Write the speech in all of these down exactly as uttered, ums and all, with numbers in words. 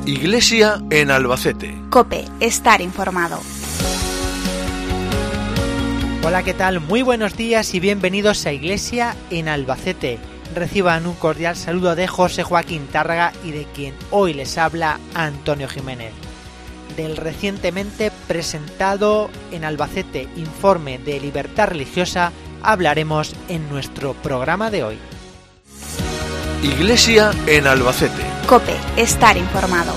Iglesia en Albacete. COPE, estar informado. Hola, ¿qué tal? Muy buenos días y bienvenidos a Iglesia en Albacete. Reciban un cordial saludo de José Joaquín Tárraga y de quien hoy les habla Antonio Jiménez. Del recientemente presentado en Albacete Informe de Libertad Religiosa hablaremos en nuestro programa de hoy. Iglesia en Albacete. COPE, estar informado.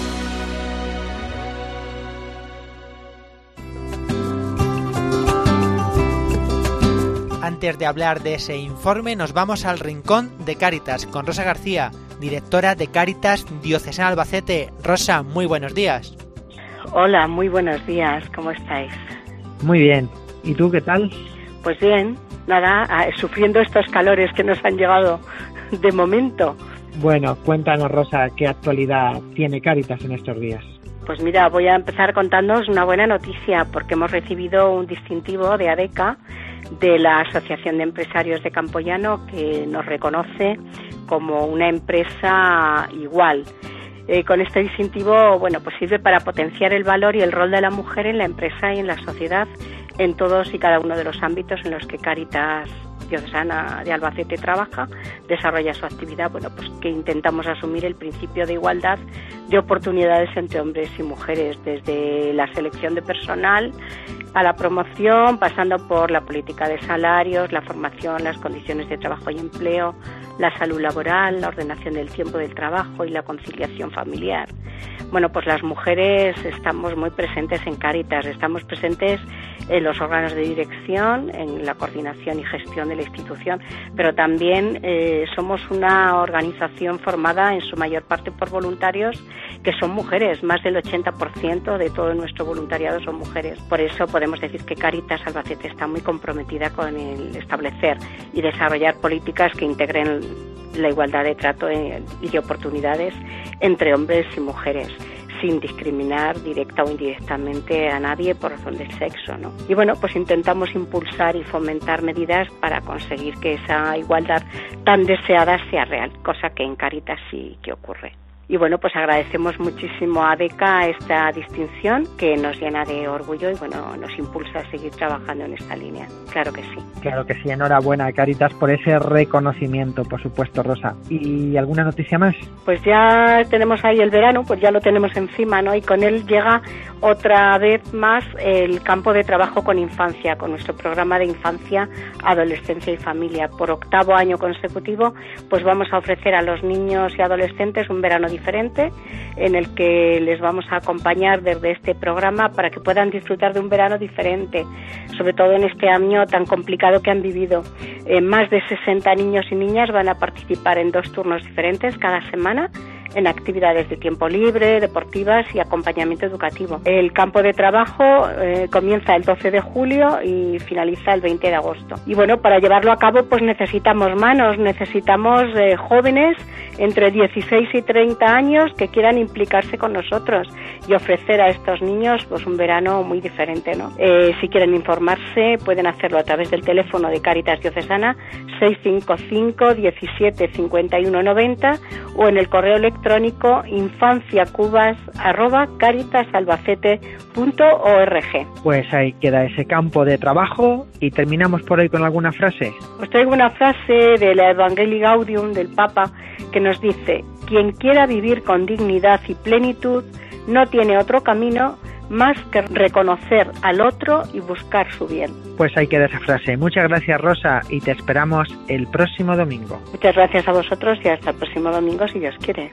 Antes de hablar de ese informe, nos vamos al rincón de Cáritas con Rosa García, directora de Cáritas Diocesana Albacete. Rosa, muy buenos días. Hola, muy buenos días, ¿cómo estáis? Muy bien, ¿y tú qué tal? Pues bien, nada, sufriendo estos calores que nos han llegado de momento. Bueno, cuéntanos, Rosa, ¿qué actualidad tiene Cáritas en estos días? Pues mira, voy a empezar contándoos una buena noticia, porque hemos recibido un distintivo de ADECA, de la Asociación de Empresarios de Campoyano, que nos reconoce como una empresa igual. Eh, con este distintivo, bueno, pues sirve para potenciar el valor y el rol de la mujer en la empresa y en la sociedad, en todos y cada uno de los ámbitos en los que Cáritas Diocesana de Albacete trabaja, desarrolla su actividad. Bueno, pues que intentamos asumir el principio de igualdad de oportunidades entre hombres y mujeres, desde la selección de personal a la promoción, pasando por la política de salarios, la formación, las condiciones de trabajo y empleo, la salud laboral, la ordenación del tiempo del trabajo y la conciliación familiar. Bueno, pues las mujeres estamos muy presentes en Cáritas, estamos presentes en los órganos de dirección, en la coordinación y gestión de la institución, pero también eh, somos una organización formada en su mayor parte por voluntarios que son mujeres. Más del ochenta por ciento de todo nuestro voluntariado son mujeres. Por eso podemos decir que Cáritas Albacete está muy comprometida con el establecer y desarrollar políticas que integren la igualdad de trato y de oportunidades entre hombres y mujeres, sin discriminar directa o indirectamente a nadie por razón del sexo, ¿no? Y bueno, pues intentamos impulsar y fomentar medidas para conseguir que esa igualdad tan deseada sea real, cosa que en Cáritas sí que ocurre. Y bueno, pues agradecemos muchísimo a ADECA esta distinción, que nos llena de orgullo y bueno, nos impulsa a seguir trabajando en esta línea. Claro que sí. Claro que sí, enhorabuena, Cáritas, por ese reconocimiento, por supuesto, Rosa. ¿Y alguna noticia más? Pues ya tenemos ahí el verano, pues ya lo tenemos encima, ¿no? Y con él llega otra vez más el campo de trabajo con infancia, con nuestro programa de infancia, adolescencia y familia. Por octavo año consecutivo, pues vamos a ofrecer a los niños y adolescentes un verano diferente diferente en el que les vamos a acompañar desde este programa para que puedan disfrutar de un verano diferente, sobre todo en este año tan complicado que han vivido. Eh, más de sesenta niños y niñas van a participar en dos turnos diferentes cada semana en actividades de tiempo libre, deportivas y acompañamiento educativo. El campo de trabajo eh, comienza el doce de julio y finaliza el veinte de agosto. Y bueno, para llevarlo a cabo pues necesitamos manos, necesitamos eh, jóvenes entre dieciséis y treinta años que quieran implicarse con nosotros y ofrecer a estos niños pues un verano muy diferente, ¿no? Eh, si quieren informarse pueden hacerlo a través del teléfono de Cáritas Diocesana seis cinco cinco, diecisiete, cincuenta y uno, noventa o en el correo electrónico infanciacubas arroba caritasalbacete punto org. Pues ahí queda ese campo de trabajo y terminamos por hoy con alguna frase. Os traigo una frase de la Evangelii Gaudium del Papa que nos dice: quien quiera vivir con dignidad y plenitud no tiene otro camino más que reconocer al otro y buscar su bien. Pues ahí queda esa frase. Muchas gracias, Rosa, y te esperamos el próximo domingo. Muchas gracias a vosotros y hasta el próximo domingo, si Dios quiere.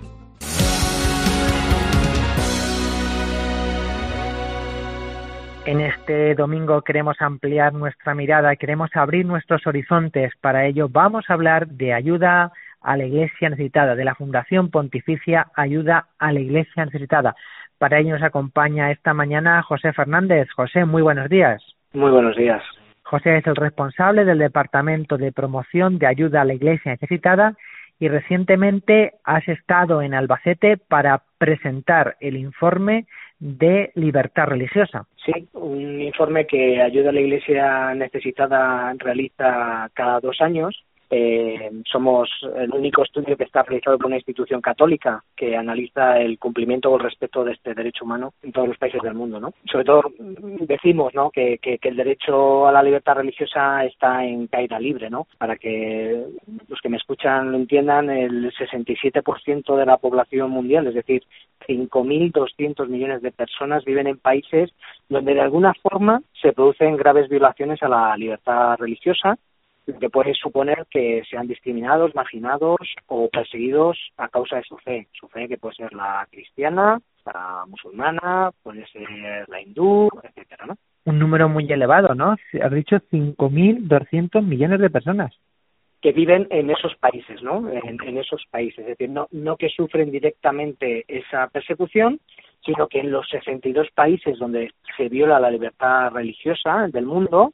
En este domingo queremos ampliar nuestra mirada, queremos abrir nuestros horizontes. Para ello vamos a hablar de ayuda a la Iglesia necesitada, de la Fundación Pontificia Ayuda a la Iglesia Necesitada. Para ello nos acompaña esta mañana José Fernández. José, muy buenos días. Muy buenos días. José es el responsable del Departamento de Promoción de Ayuda a la Iglesia Necesitada y recientemente has estado en Albacete para presentar el informe de libertad religiosa. Sí, un informe que Ayuda a la Iglesia Necesitada realiza cada dos años Eh, somos el único estudio que está realizado por una institución católica que analiza el cumplimiento o el respeto de este derecho humano en todos los países del mundo, ¿no? Sobre todo decimos, ¿no?, que, que, que el derecho a la libertad religiosa está en caída libre, ¿no? Para que los que me escuchan lo entiendan, el sesenta y siete por ciento de la población mundial, es decir, cinco mil doscientos millones de personas viven en países donde de alguna forma se producen graves violaciones a la libertad religiosa, que puede suponer que sean discriminados, marginados o perseguidos a causa de su fe. Su fe que puede ser la cristiana, la musulmana, puede ser la hindú, etcétera, ¿no? Un número muy elevado, ¿no? Has dicho cinco mil doscientos millones de personas. Que viven en esos países, ¿no? En, en esos países. Es decir, no, no que sufren directamente esa persecución, sino que en los sesenta y dos países donde se viola la libertad religiosa del mundo,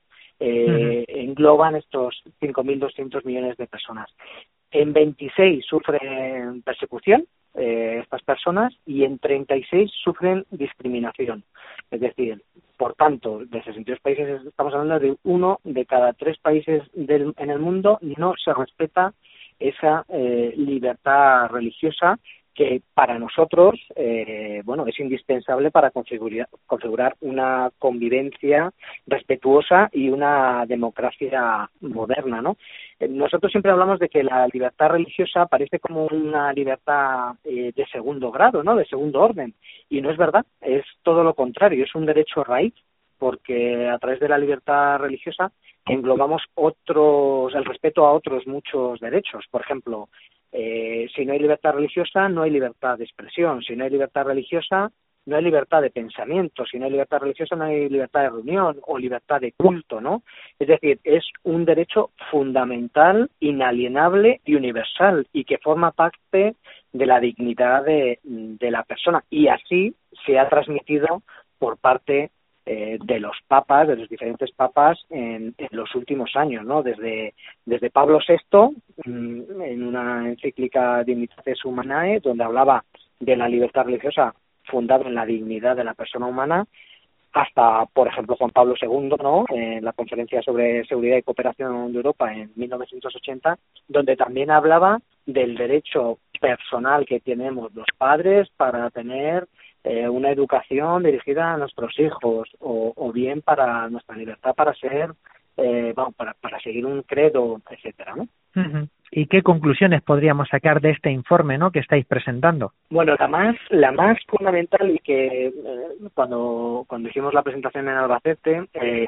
Eh, uh-huh. engloban estos cinco mil doscientos millones de personas. En veintiséis sufren persecución eh, estas personas y en treinta y seis sufren discriminación. Es decir, por tanto, de sesenta y dos países estamos hablando de uno de cada tres países del, en el mundo no se respeta esa eh, libertad religiosa que para nosotros eh, bueno es indispensable para configurar, configurar una convivencia respetuosa y una democracia moderna, ¿no? Nosotros siempre hablamos de que la libertad religiosa parece como una libertad eh, de segundo grado, ¿no?, de segundo orden, y no es verdad, es todo lo contrario, es un derecho raíz, porque a través de la libertad religiosa englobamos otros, el respeto a otros muchos derechos. Por ejemplo, eh, si no hay libertad religiosa, no hay libertad de expresión. Si no hay libertad religiosa, no hay libertad de pensamiento. Si no hay libertad religiosa, no hay libertad de reunión o libertad de culto, ¿no? Es decir, es un derecho fundamental, inalienable y universal, y que forma parte de la dignidad de, de la persona. Y así se ha transmitido por parte Eh, de los papas, de los diferentes papas en, en los últimos años, ¿no? Desde, desde Pablo sexto, mmm, en una encíclica Dignitatis Humanae, donde hablaba de la libertad religiosa fundada en la dignidad de la persona humana, hasta, por ejemplo, Juan Pablo segundo, ¿no?, en la Conferencia sobre Seguridad y Cooperación de Europa en mil novecientos ochenta, donde también hablaba del derecho personal que tenemos los padres para tener eh, una educación dirigida a nuestros hijos, o, o bien para nuestra libertad para ser, eh, bueno, para, para seguir un credo, etcétera, ¿no? Uh-huh. ¿Y qué conclusiones podríamos sacar de este informe, ¿no?, que estáis presentando? Bueno, la más la más fundamental, y que eh, cuando cuando hicimos la presentación en Albacete, eh,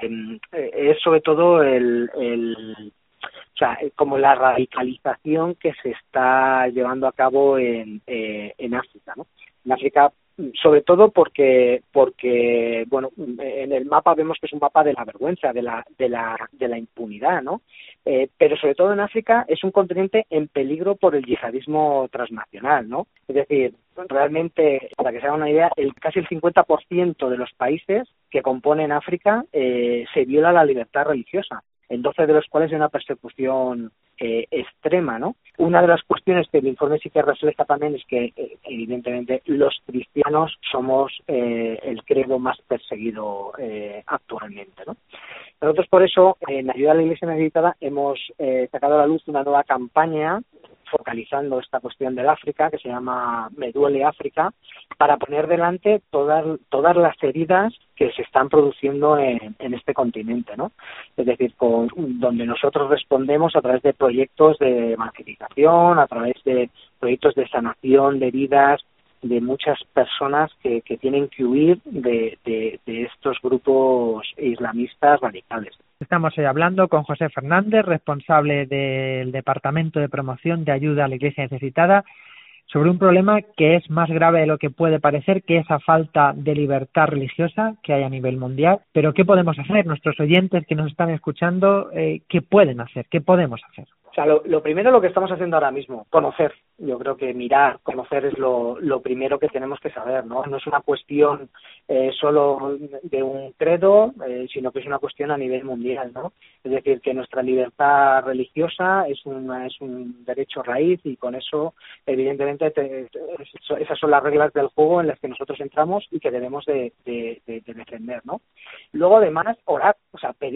es sobre todo el, el o sea, como la radicalización que se está llevando a cabo en eh, en África, ¿no? En África, sobre todo porque porque bueno, en el mapa vemos que es un mapa de la vergüenza, de la de la de la impunidad, ¿no? Eh, pero sobre todo en África es un continente en peligro por el yihadismo transnacional, ¿no? Es decir, realmente, para que se haga una idea, el casi el cincuenta por ciento de los países que componen África eh, se viola la libertad religiosa, en doce de los cuales hay una persecución eh, extrema, ¿no? Una de las cuestiones que el informe sí que refleja también es que, eh, evidentemente, los cristianos somos eh, el credo más perseguido eh, actualmente, ¿no? Nosotros, por eso, en Ayuda a la Iglesia Necesitada, hemos eh, sacado a la luz una nueva campaña focalizando esta cuestión del África, que se llama Me duele África, para poner delante todas todas las heridas que se están produciendo en, en este continente, ¿no? Es decir, con, donde nosotros respondemos a través de proyectos de evangelización, a través de proyectos de sanación de heridas de muchas personas que, que tienen que huir de, de, de estos grupos islamistas radicales. Estamos hoy hablando con José Fernández, responsable del Departamento de Promoción de Ayuda a la Iglesia Necesitada, sobre un problema que es más grave de lo que puede parecer, que es la falta de libertad religiosa que hay a nivel mundial. Pero ¿qué podemos hacer? Nuestros oyentes que nos están escuchando, eh, ¿qué pueden hacer? ¿Qué podemos hacer? O sea, lo, lo primero, lo que estamos haciendo ahora mismo, conocer. Yo creo que mirar, conocer es lo, lo primero que tenemos que saber, ¿no? No es una cuestión eh, solo de un credo, eh, sino que es una cuestión a nivel mundial, ¿no? Es decir, que nuestra libertad religiosa es, una, es un derecho raíz, y con eso, evidentemente, te, te, esas son las reglas del juego en las que nosotros entramos y que debemos de, de, de, de defender, ¿no? Luego, además, orar, o sea, pedir.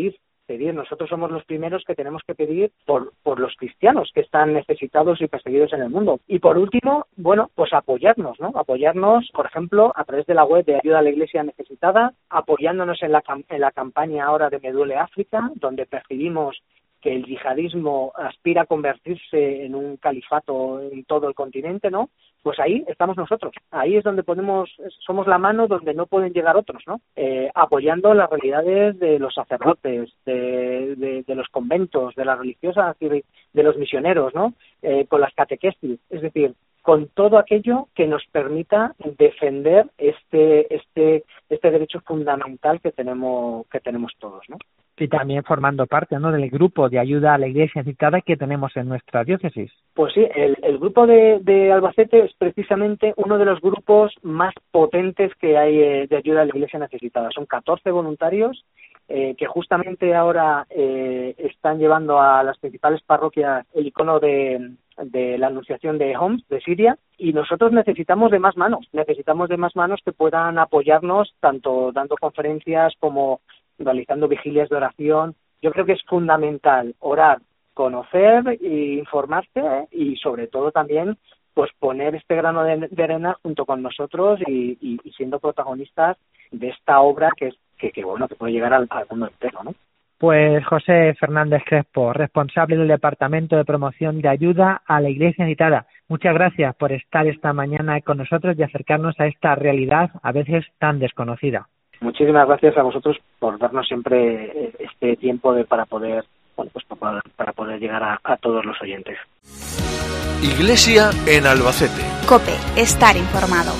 pedir, nosotros somos los primeros que tenemos que pedir por, por los cristianos que están necesitados y perseguidos en el mundo. Y por último, bueno, pues apoyarnos, ¿no? Apoyarnos, por ejemplo, a través de la web de Ayuda a la Iglesia Necesitada, apoyándonos en la, en la campaña ahora de Me Duele África, donde percibimos que el yihadismo aspira a convertirse en un califato en todo el continente, ¿no? Pues ahí estamos nosotros. Ahí es donde podemos, somos la mano donde no pueden llegar otros, ¿no? Eh, apoyando las realidades de los sacerdotes, de, de, de los conventos, de las religiosas y de, de los misioneros, ¿no? Eh, con las catequesis, es decir, con todo aquello que nos permita defender este este este derecho fundamental que tenemos que tenemos todos, ¿no? Y también formando parte, ¿no?, del grupo de ayuda a la Iglesia necesitada que tenemos en nuestra diócesis. Pues sí, el, el grupo de, de Albacete es precisamente uno de los grupos más potentes que hay eh, de ayuda a la Iglesia necesitada. Son catorce voluntarios eh, que justamente ahora eh, están llevando a las principales parroquias el icono de, de la Anunciación de Homs, de Siria, y nosotros necesitamos de más manos, necesitamos de más manos que puedan apoyarnos tanto dando conferencias como realizando vigilias de oración. Yo creo que es fundamental orar, conocer e informarse y sobre todo también pues poner este grano de, de arena junto con nosotros y, y, y siendo protagonistas de esta obra que es que, que bueno que puede llegar al, al mundo entero, ¿no? Pues José Fernández Crespo, responsable del Departamento de Promoción de Ayuda a la Iglesia Necesitada. Muchas gracias por estar esta mañana con nosotros y acercarnos a esta realidad a veces tan desconocida. Muchísimas gracias a vosotros por darnos siempre este tiempo de, para poder bueno, pues para, para poder llegar a, a todos los oyentes. Iglesia en Albacete. COPE, estar informado.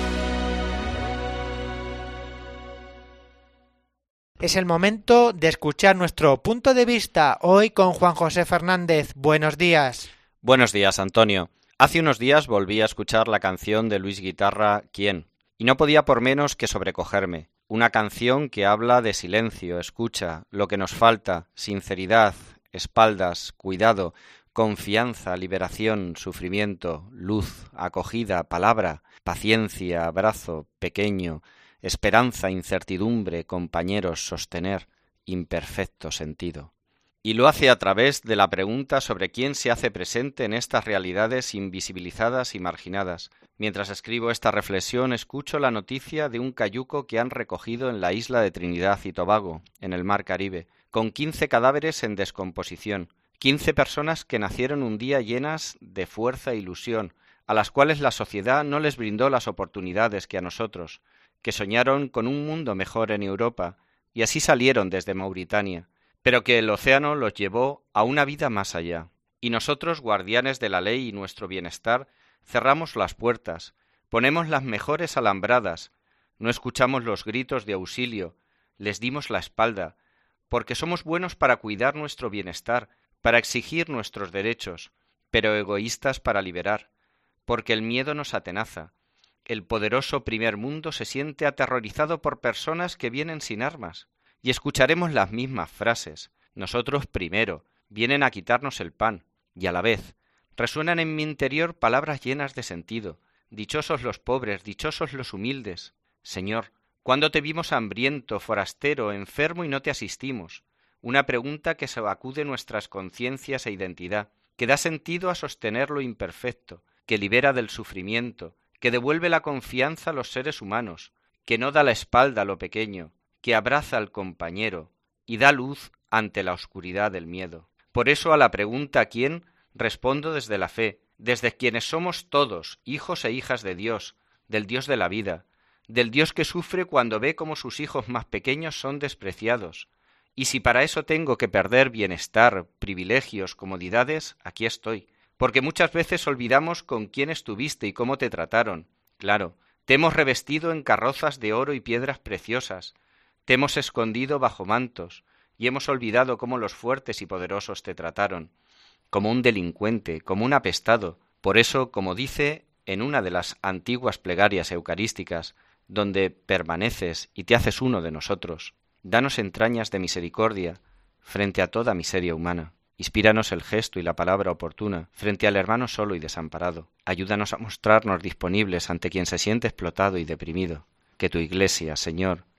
Es el momento de escuchar nuestro punto de vista hoy con Juan José Fernández. Buenos días. Buenos días, Antonio. Hace unos días volví a escuchar la canción de Luis Guitarra, ¿Quién? Y no podía por menos que sobrecogerme. Una canción que habla de silencio, escucha, lo que nos falta, sinceridad, espaldas, cuidado, confianza, liberación, sufrimiento, luz, acogida, palabra, paciencia, abrazo, pequeño, esperanza, incertidumbre, compañeros, sostener, imperfecto sentido. Y lo hace a través de la pregunta sobre quién se hace presente en estas realidades invisibilizadas y marginadas. Mientras escribo esta reflexión, escucho la noticia de un cayuco que han recogido en la isla de Trinidad y Tobago, en el mar Caribe, con quince cadáveres en descomposición, quince personas que nacieron un día llenas de fuerza e ilusión, a las cuales la sociedad no les brindó las oportunidades que a nosotros, que soñaron con un mundo mejor en Europa, y así salieron desde Mauritania, pero que el océano los llevó a una vida más allá. Y nosotros, guardianes de la ley y nuestro bienestar, cerramos las puertas, ponemos las mejores alambradas, no escuchamos los gritos de auxilio, les dimos la espalda, porque somos buenos para cuidar nuestro bienestar, para exigir nuestros derechos, pero egoístas para liberar, porque el miedo nos atenaza. El poderoso primer mundo se siente aterrorizado por personas que vienen sin armas, y escucharemos las mismas frases, nosotros primero, vienen a quitarnos el pan, y a la vez, resuenan en mi interior palabras llenas de sentido, dichosos los pobres, dichosos los humildes. Señor, ¿cuándo te vimos hambriento, forastero, enfermo y no te asistimos? Una pregunta que sacude nuestras conciencias e identidad, que da sentido a sostener lo imperfecto, que libera del sufrimiento, que devuelve la confianza a los seres humanos, que no da la espalda a lo pequeño, que abraza al compañero y da luz ante la oscuridad del miedo. Por eso a la pregunta ¿quién? Respondo desde la fe, desde quienes somos todos, hijos e hijas de Dios, del Dios de la vida, del Dios que sufre cuando ve cómo sus hijos más pequeños son despreciados. Y si para eso tengo que perder bienestar, privilegios, comodidades, aquí estoy, porque muchas veces olvidamos con quién estuviste y cómo te trataron. Claro, te hemos revestido en carrozas de oro y piedras preciosas, te hemos escondido bajo mantos, y hemos olvidado cómo los fuertes y poderosos te trataron, como un delincuente, como un apestado. Por eso, como dice en una de las antiguas plegarias eucarísticas, donde permaneces y te haces uno de nosotros, danos entrañas de misericordia frente a toda miseria humana. Inspíranos el gesto y la palabra oportuna frente al hermano solo y desamparado. Ayúdanos a mostrarnos disponibles ante quien se siente explotado y deprimido. Que tu Iglesia, Señor,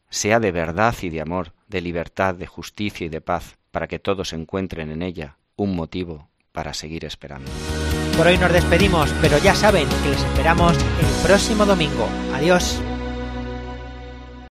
sea de verdad y de amor, de libertad, de justicia y de paz, para que todos encuentren en ella un motivo para seguir esperando. Por hoy nos despedimos, pero ya saben que les esperamos el próximo domingo. Adiós.